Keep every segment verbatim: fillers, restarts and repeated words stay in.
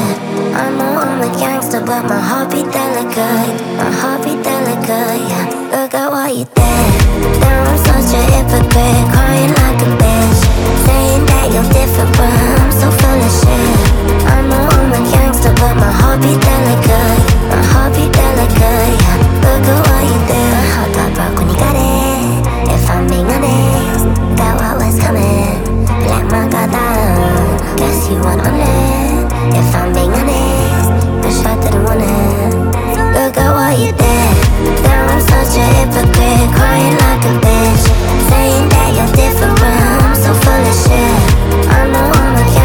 I know I'm a gangster, but my heart be delicate. My heart be delicate, yeah. Look at why you there. Now I'm such a hypocrite, crying like a bitch, saying that you're different, but I'm so full of shit. I know I'm a gangster, but my heart be delicate. My heart be delicate, yeah. Look at why you there. My heart got broke when you got it. If I'm being honest, that what was coming. Let my guard down, guess you weren't on it. If I'm being honest, wish I didn't want it. Look at why you there. Now I'm such a hypocrite, crying like a bitch, saying that you're different, but I'm so full of shit. I know I'm a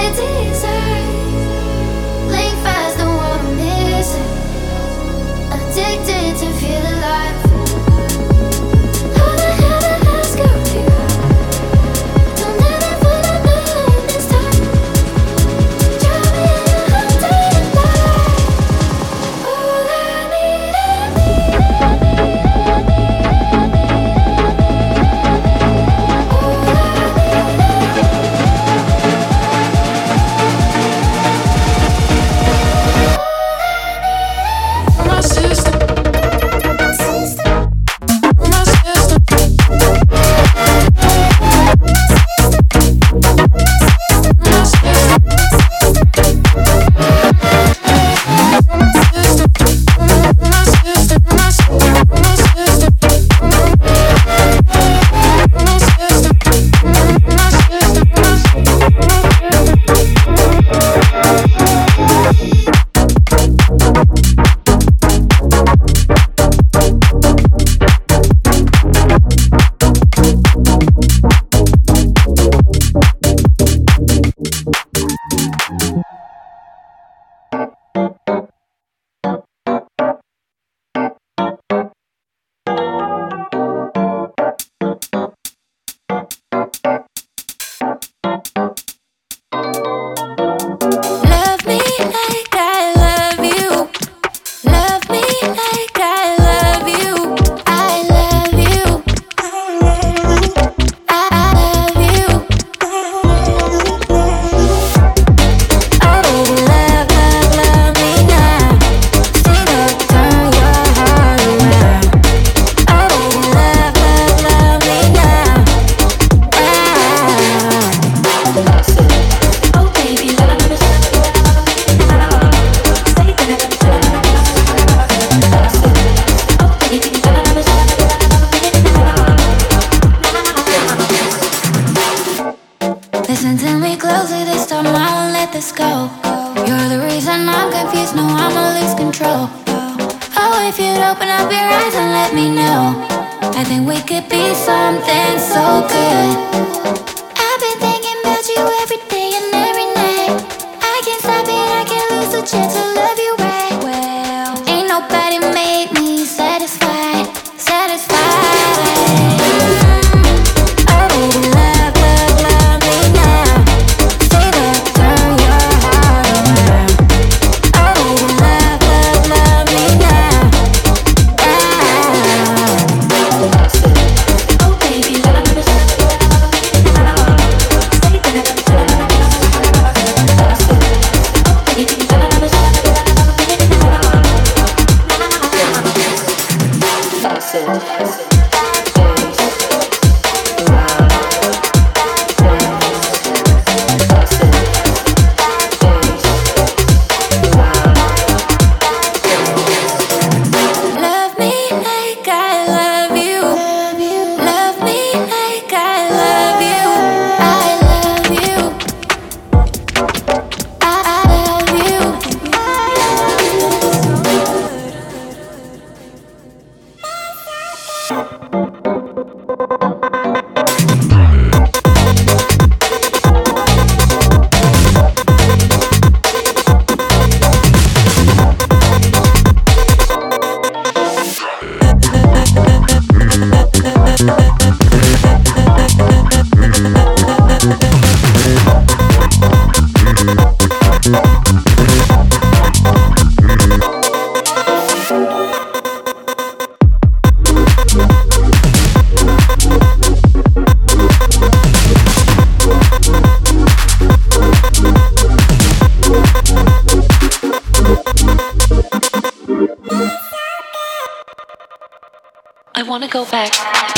wanna go back.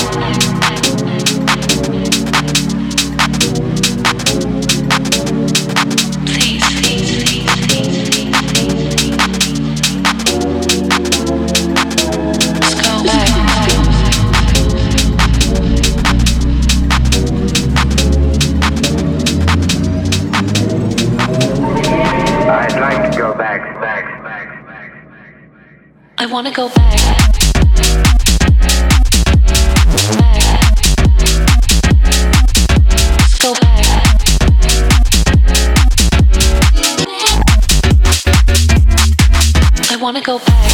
Please, please, please, please, let's go back. I'd like to go back, back, back, back. I wanna go back. Go back. wanna go back.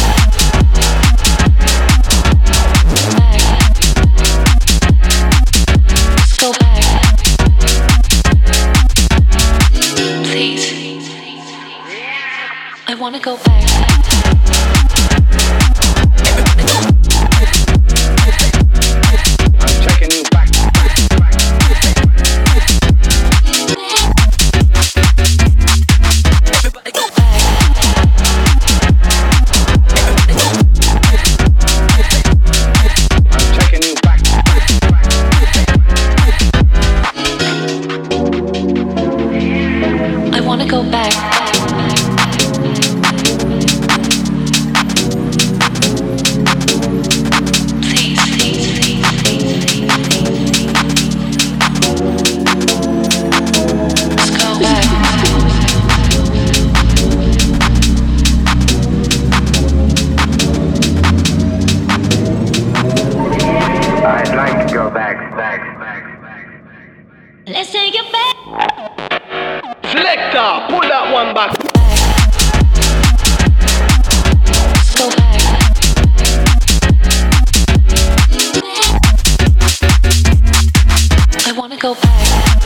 Back. Let's go back. Please. I wanna go back. I'm taking you back. Everybody go back. I'm taking you back. I wanna go back. Please, please, please, please, please. Let's go back. I'd like to go back, back, back, back. Let's take it back. Selector, pull that one back. Let's go back. I wanna go back.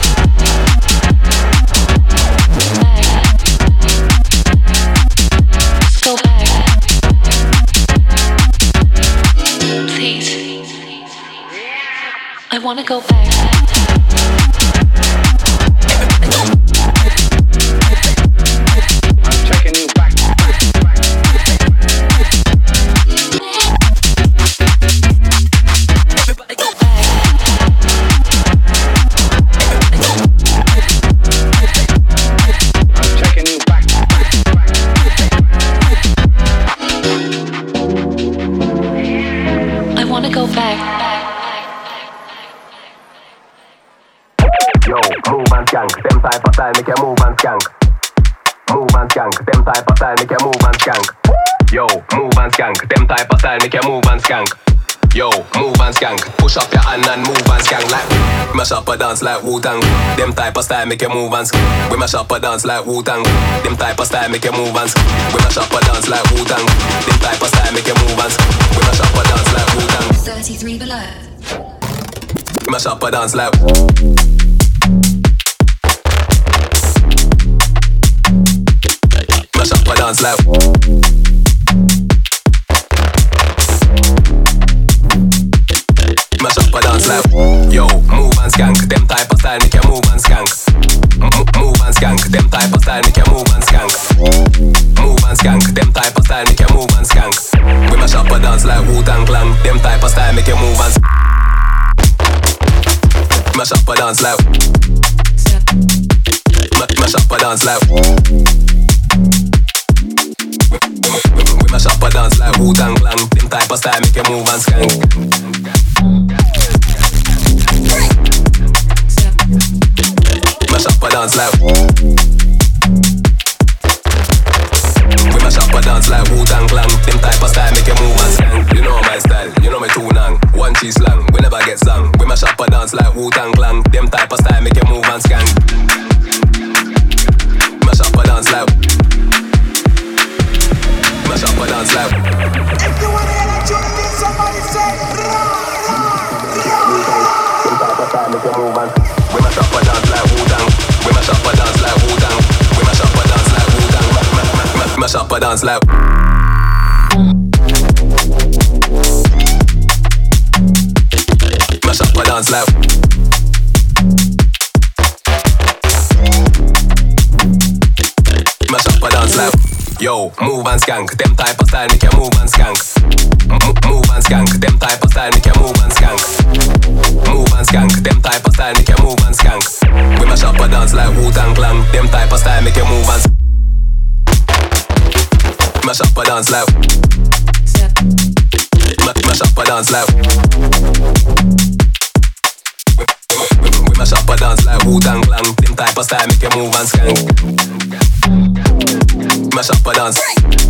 Back. Let's go back. Please. I wanna go back. I'm taking you back. Everybody go back. I'm taking you back. I wanna go back. Yo, move and skank, them type of style make you move and skank. Move and skank, them type of style make you move and skank. Yo, move and skank, them type of style make you move and skank. Yo, move and skank, push up your hand and move and skank like mash up a dance like Wu-Tang. Them type of style make you move and skank. We mash up a dance like Wu-Tang. Them type of style make you move and skank. We mash up a dance like Wu-Tang. Them type of style make you move and skank. We mash up a dance like Wu-Tang. thirty-three below. We mash up a dance like mash up a dance like mash up a dance like yo, move and skank. Them type of style make you move and skank. M- Move and skank. Them type of style make you move and skank. Move and skank. Them type of style make you move and skank. We mash up a dance like Wu-Tang Clan. Them type of style make you move and skank. Mash up a dance like Ma- Mash up a dance like We mash up a dance like Wu-Tang Clan. Them type of style make you move and skank. Mash up a dance like We mash up a dance like Wu-Tang Clan. Them type of style make you move and skank. You know my style, you know my too nang. One cheese slang, we never get sung. We mash up a dance like Wu-Tang Clan. Them type of style make you move and skank. Mash up a dance like Mash up a dance like If you want to hear that tune again, somebody say Them type of style make you move and we mash up a dance like Wu-Tang. We mash up a dance like Wu-Tang. We mash up a dance like Wu-Tang. Mash up a dance like Mash up a dance like Mash up a dance like yo, move and skank. Them type of style make you move and skank. M- Move and skank. Them type of style make you move and skank. Move and skank. Them type of style make you move and skank. We mash up a dance like Wu-Tang Clan. Them type of style make you move and skank. Mash up a dance like Ma- Mash up a dance like We, we, we mash up a dance like Wu-Tang Clan. Them type of style make you move and skank. Mash up a dance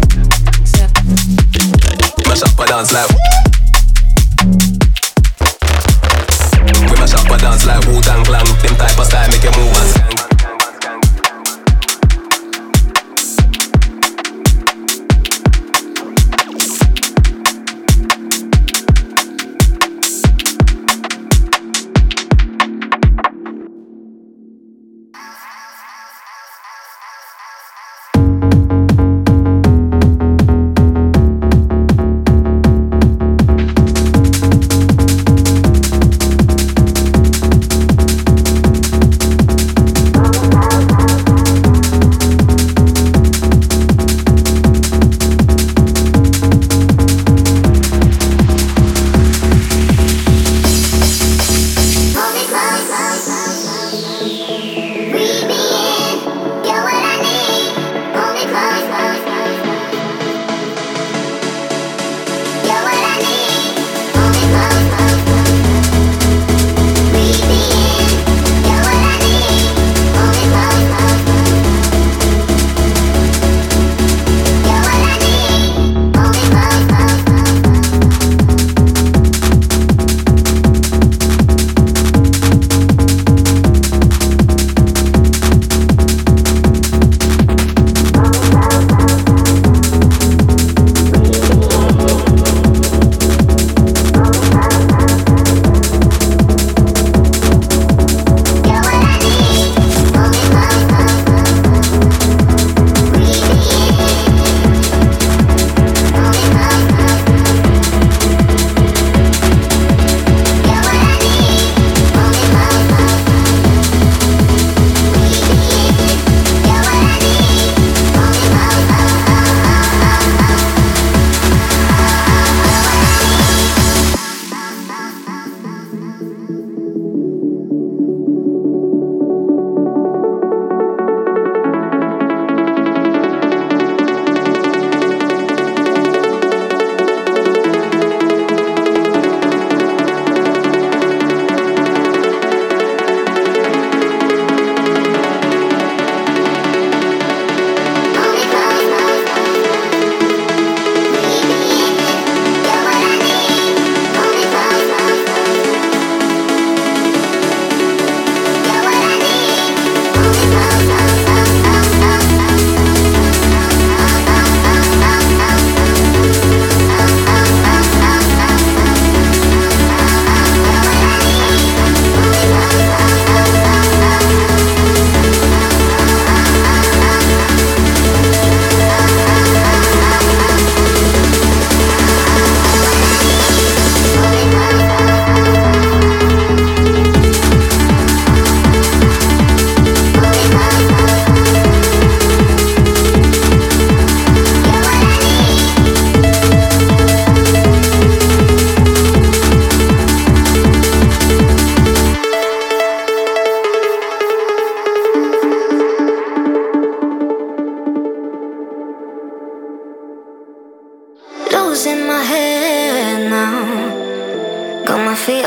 Mash up a dance like We mash up a dance like Wu-Tang Clan. Them type of style make you move and skank.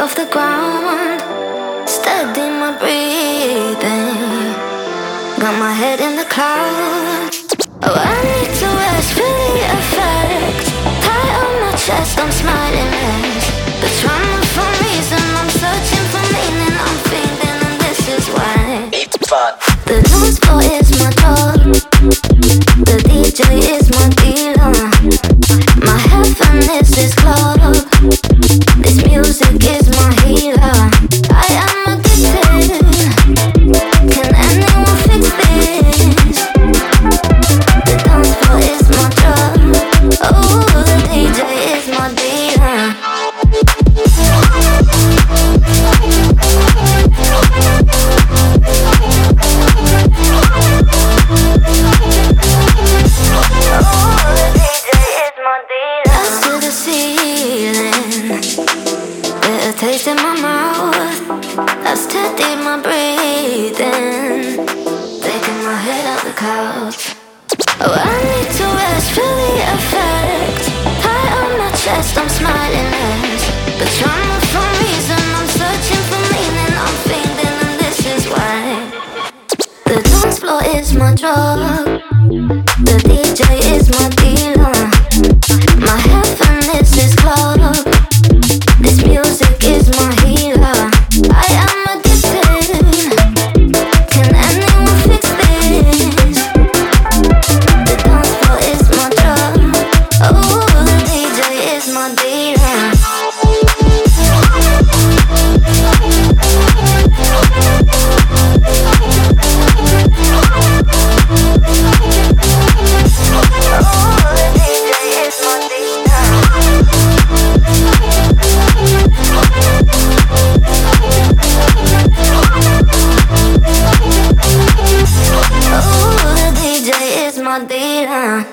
off the ground, steady my breathing. Got my head in the clouds. Oh, I need to rest, feel the effect. Tie on my chest, I'm smiling less. The trauma for reason, I'm searching for meaning. I'm feeling, and this is why. It's fun. The dance floor is my job. The D J is my dealer. My heaven is this club. This music is my healer. I am addicted. Can anyone fix this? The dance floor is my job. Oh, the D J is my dealer. Taste in my mouth, I steady my breathing, taking my head out the couch. Oh, I need to rest, feel the effect. Tie on my chest, I'm smiling less. The trauma for reason, I'm searching for meaning. I'm feeling, and this is why. The dance floor is my drug. The D J is my dealer. My heaven is this club. This music is my healer. I am addicted. Can anyone fix this? The dance floor is my drug. Oh, the D J is my dealer. Dealer.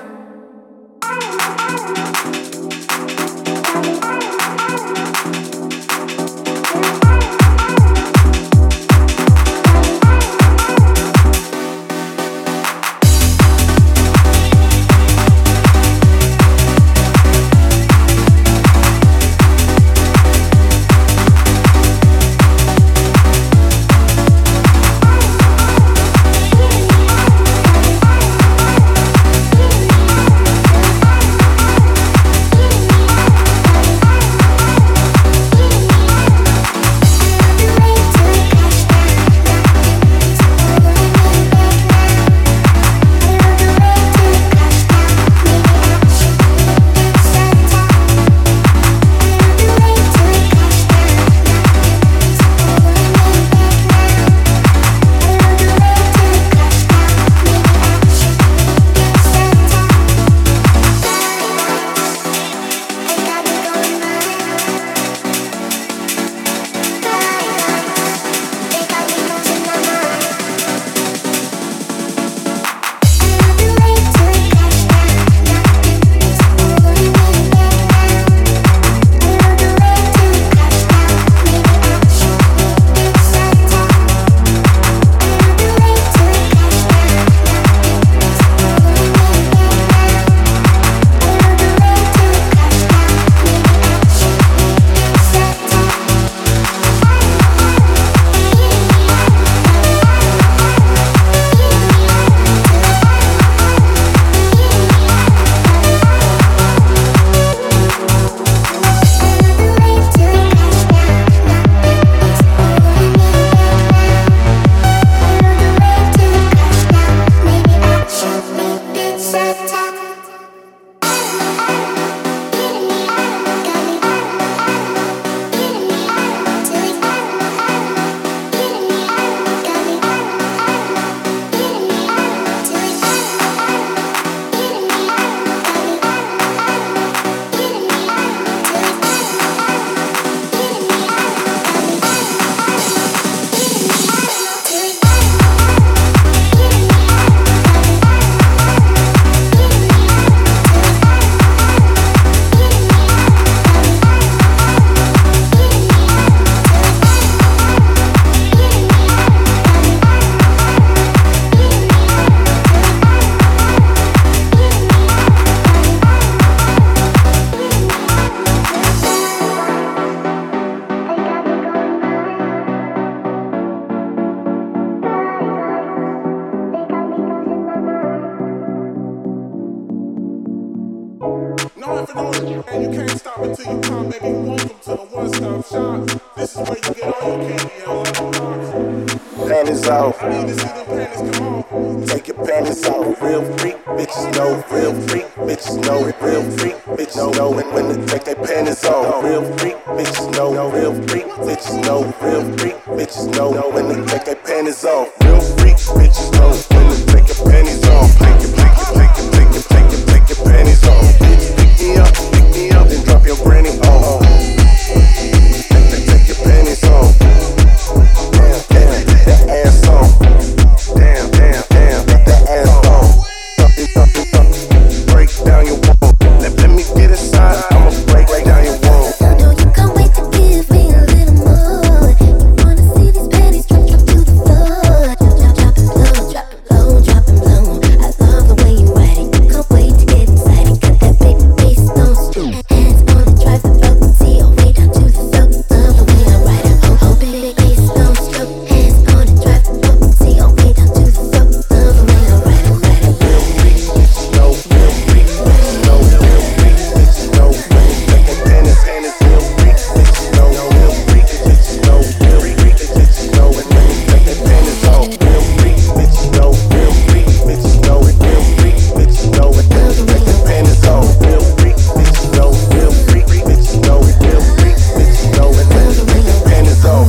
puffing on it, and you can't stop until you come, baby. Welcome to the one-stop shop. This is where you get all your candy and all your rocks. Panties off. I need to see them panties come off. Take your panties off. Real freak, bitches know. Real freak, bitches know. Real freak, bitches know when, when to take their panties off. Real freak, bitches know. Real freak, bitches know. Real freak, bitches know when to take their panties off. Real freak, bitches know when to take your panties off. Take your, take your, take your, take your, take your, take your panties off. Pick me up, pick me up, then drop your granny off. Take, take, take your panties off. Damn, damn, that ass on. Damn, damn, damn, that ass on. Dump it, dump it, dump it. Break down your wall. Let, let me get inside. I'ma break down your wall. I know you can't wait to give me a little more. You wanna see these panties drop, drop to the floor. Drop, drop, drop it low, drop it low, drop it low. I love the way you ride it. You can't wait to get inside it. Got that big bass, don't stop. Hands on the drive, the flow, see all way down to the floor. Love the way I ride it. Oh, oh, big bass, don't stop. Hands on the drive, the flow, see all way down to the floor. Love the way I ride it, ride it. Real freak, bitches know. Real freak, bitches know. Real freak, bitches know when to take their panties. Panties. Real freak, bitches know. Real freak, bitches know. Real freak, bitches know when to take their panties off. Real freak, bitches know. Real freak, bitches know. Real freak, bitches know when to take their panties off. Real freak, bitches know. Real freak, bitches know. Real freak, bitches know when to take their panties off.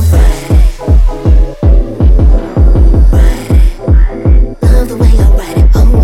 Love the way I ride it. Oh.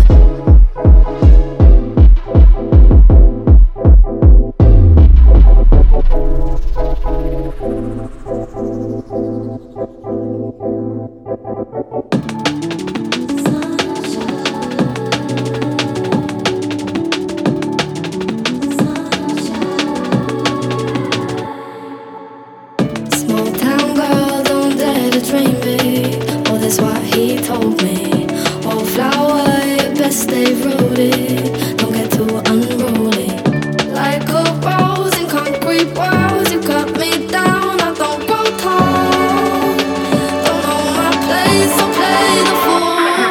Small town girl, don't dare to train me. Oh, that's what he told me. Oh, flower, you best stay rooted. Don't get too unruly. Like a rose in concrete walls, you cut me down. I don't grow tall. Don't know my place, so play the fool.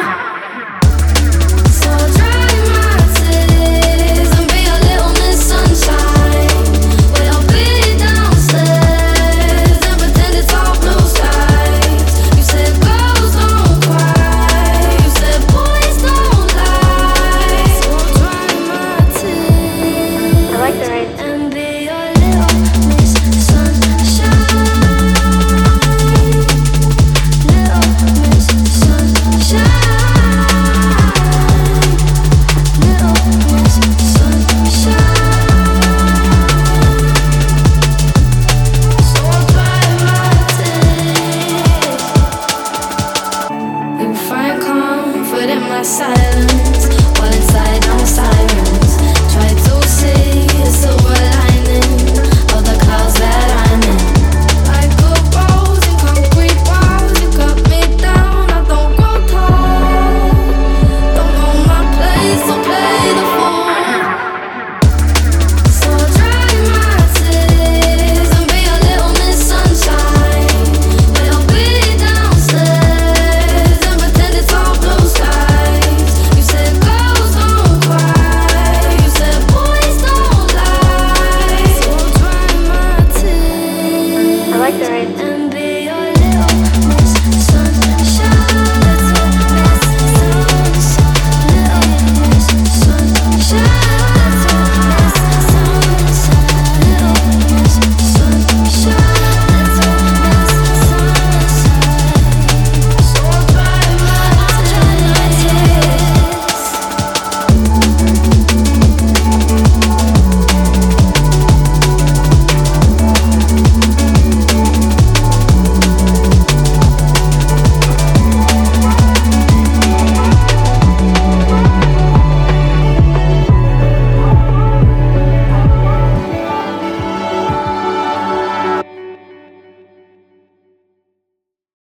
So dry my tears and be a little Miss Sunshine. Wait, I'll be downstairs and pretend it's all blue skies. You said girls don't cry, you said boys don't lie. So dry my tears. I like the right. And be a little Miss Sunshine. Little Miss Sunshine. Little Miss Sunshine. So I'll dry my tears. You find comfort in my silence.